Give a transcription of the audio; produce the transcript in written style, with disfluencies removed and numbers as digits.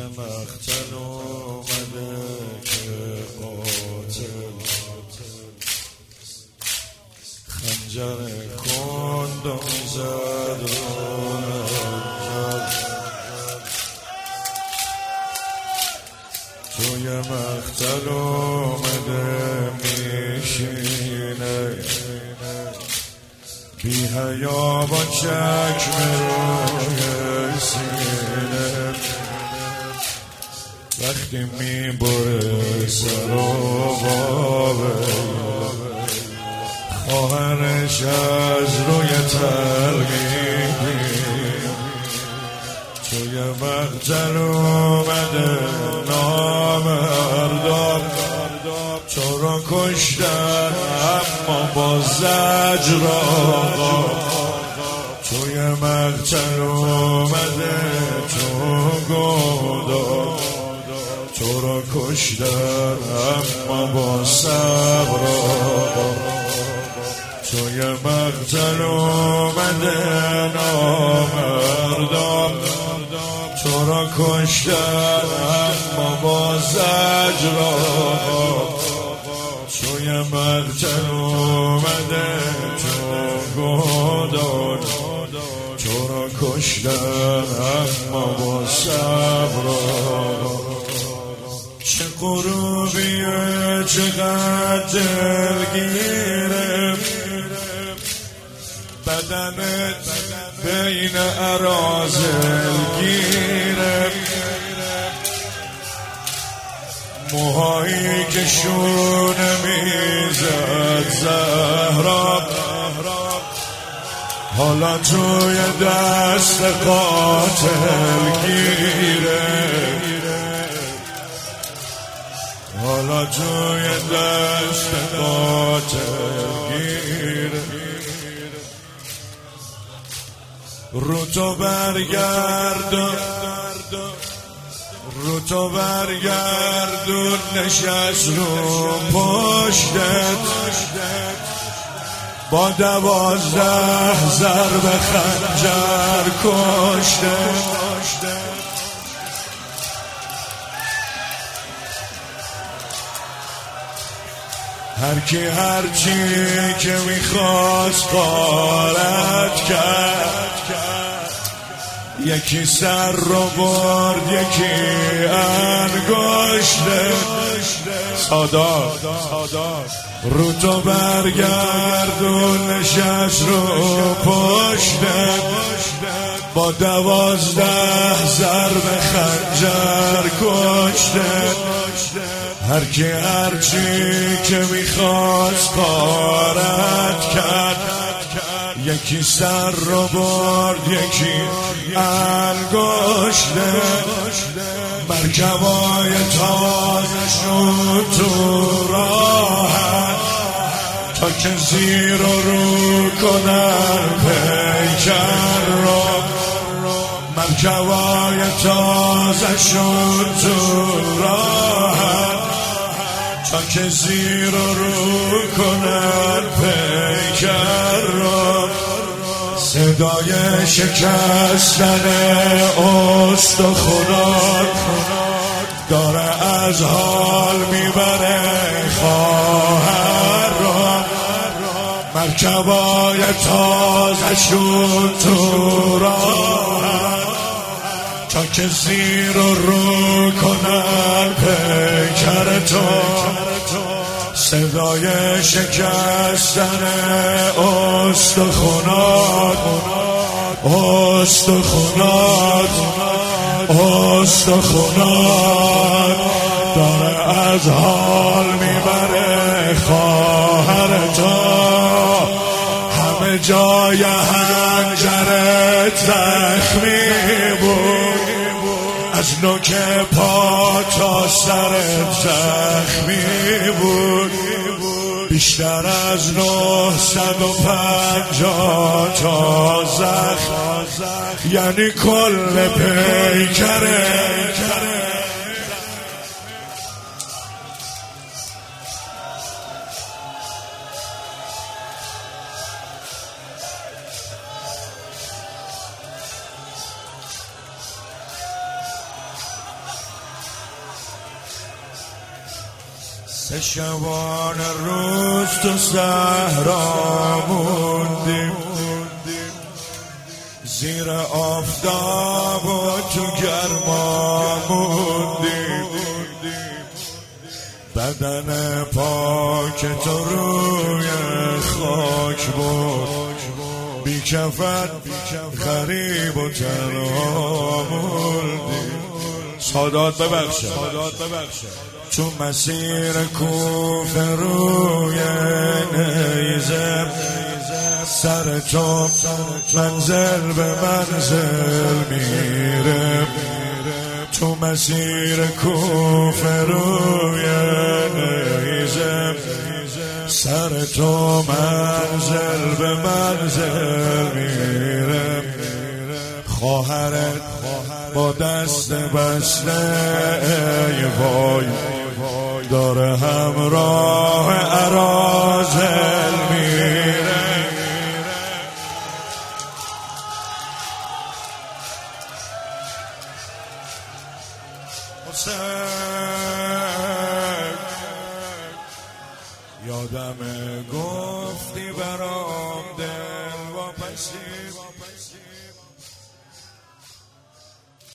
مقتل اومده که قاتل خنجر کندم زد توی مقتل اومده میشینه بی حیا با چکم روی سینه وقتی میبره سر و بابه خواهرش از روی ترغیبی توی مقتل اومده نامردم تو رو کشتن اما با زجر آقا توی مقتل اومده تو گودم تو رو کشتن اما با صبر آقا توی مقتل اومده نامردم تو را کشتن اما با زجر توی مقتل اومده تو گودان تو را کشتن اما با صبر چه غروبیه چقدر دلگیره بدنت بین اراذل گیره موهایی که شونه میزد زهرا حالا توی دست قاتل گیره حالا توی دست قاتل گیره رو تو برگردون رو تو برگردون نشست رو پشتت با 12 ضرب خنجر کشتت هر کی هر چی که میخواست غارت کرد یکی سر رو برد یکی انگشته سادات رو تو برگردون نشست رو پشتت با 12 ضرب خنجر کشتت هر کی هر چی که میخواست غارت کرد یکی سر رو برد یکی انگشته مرکبای تازشون تو راهن تا که زیر و رو کنن پیکر رو مرکبای تازشون تو راهن تا که زیر و رو کنن پیکر رو صدای شکستن استخونات داره از حال میبره خواهر رو مرکبای تازشون تو راهن تا که زیر و رو کنن پیکر تو صدای شکستن استخونات داره از حال میبره خواهر تو همه جای حنجرت زخمی بود از نوک پا تا سرت زخمی بود بیشتر از 950 تا زخم یعنی کل پیکره سه شبانه روز تو صحرا موندیم، زیر آفتاب و تو گرما موندیم، بدن پاک تو روی خاک بود، بی کفن غریب و تنها موندیم. سادات ببخشه تو مسیر کوفه روی نیزه، سر تو منزل به منزل میره، تو مسیر کوفه روی نیزه، سر تو منزل به منزل میره، خواهرت با دست بسته ای وای داره همراه اراذل میره. حسین یادم گفتی برام